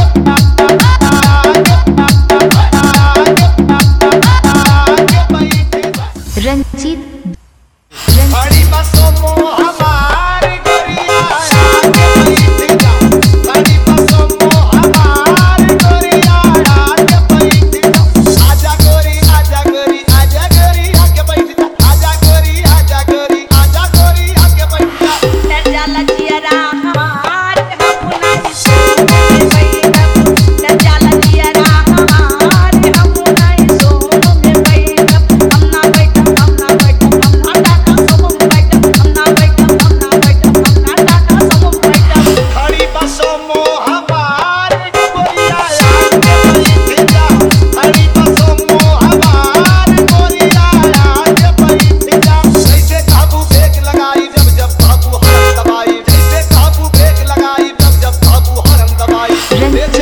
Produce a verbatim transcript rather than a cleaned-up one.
रंजीत बड़ी बसों मोह हमार गोरिया आके बैठ जा। बड़ी बसों मोह हमार गोरिया आके बैठ जा। आजा गोरी आजा गोरी आजा गोरी आके बैठ जा। आजा गोरी आजा गोरी आजा गोरी आके बैठ जा। डर जाला जियरा हमार हम नहीं सो में बैठब। डर जाला जियरा हमार हम नहीं सो में बैठब। हम ना बैठब हम ना बैठब हम ना टाका सब में बैठब। हम ना बैठब हम ना बैठब हम ना टाका सब में बैठब। बड़ी बसों मोह हमार गोरिया आके बैठ जा। बड़ी बसों मोह हमार गोरिया आके बैठ जा। जैसे काबू फेंक लगाई जब जब काबू हरम दबाई। जैसे काबू फेंक लगाई जब जब काबू हरम दबाई।